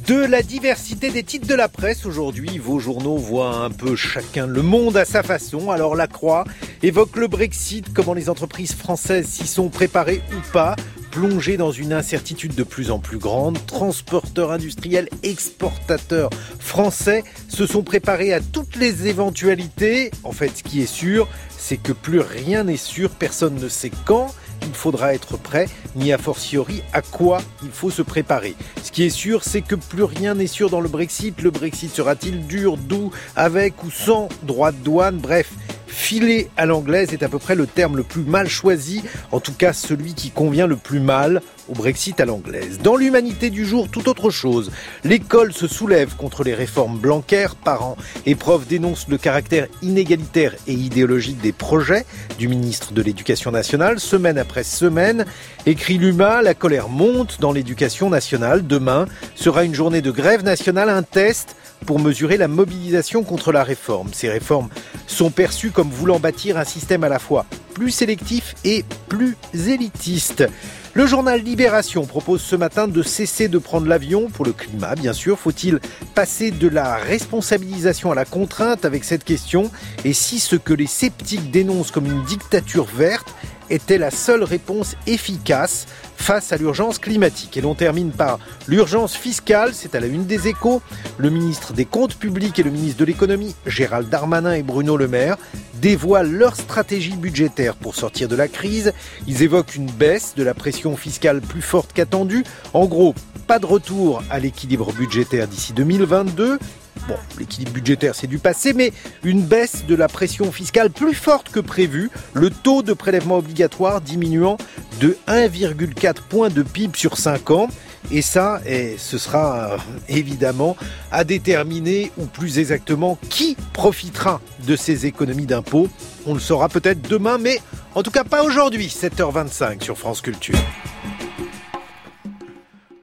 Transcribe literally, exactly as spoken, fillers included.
De la diversité des titres de la presse aujourd'hui, vos journaux voient un peu chacun le monde à sa façon. Alors La Croix évoque le Brexit, comment les entreprises françaises s'y sont préparées ou pas, plongées dans une incertitude de plus en plus grande. Transporteurs industriels, exportateurs français se sont préparés à toutes les éventualités. En fait, ce qui est sûr, c'est que plus rien n'est sûr, personne ne sait quand il faudra être prêt, ni a fortiori à quoi il faut se préparer. Ce qui est sûr, c'est que plus rien n'est sûr dans le Brexit. Le Brexit sera-t-il dur, doux, avec ou sans droit de douane? Bref, filer à l'anglaise est à peu près le terme le plus mal choisi, en tout cas celui qui convient le plus mal au Brexit à l'anglaise. Dans l'humanité du jour, tout autre chose. L'école se soulève contre les réformes Blanquer. Parents et profs dénoncent le caractère inégalitaire et idéologique des projets du ministre de l'Éducation nationale. Semaine après semaine, écrit l'U M A, la colère monte dans l'éducation nationale. Demain sera une journée de grève nationale, un test pour mesurer la mobilisation contre la réforme. Ces réformes sont perçues comme voulant bâtir un système à la fois plus sélectif et plus élitiste. Le journal Libération propose ce matin de cesser de prendre l'avion pour le climat, bien sûr. Faut-il passer de la responsabilisation à la contrainte avec cette question? Et si ce que les sceptiques dénoncent comme une dictature verte était la seule réponse efficace face à l'urgence climatique? Et l'on termine par l'urgence fiscale, c'est à la une des Échos. Le ministre des Comptes publics et le ministre de l'Économie, Gérald Darmanin et Bruno Le Maire, dévoilent leur stratégie budgétaire pour sortir de la crise. Ils évoquent une baisse de la pression fiscale plus forte qu'attendue. En gros, pas de retour à l'équilibre budgétaire d'ici deux mille vingt-deux. Bon, l'équilibre budgétaire, c'est du passé, mais une baisse de la pression fiscale plus forte que prévu, le taux de prélèvement obligatoire diminuant de un virgule quatre point de P I B sur cinq ans. Et ça, et ce sera euh, évidemment à déterminer, ou plus exactement, qui profitera de ces économies d'impôts. On le saura peut-être demain, mais en tout cas pas aujourd'hui, sept heures vingt-cinq sur France Culture.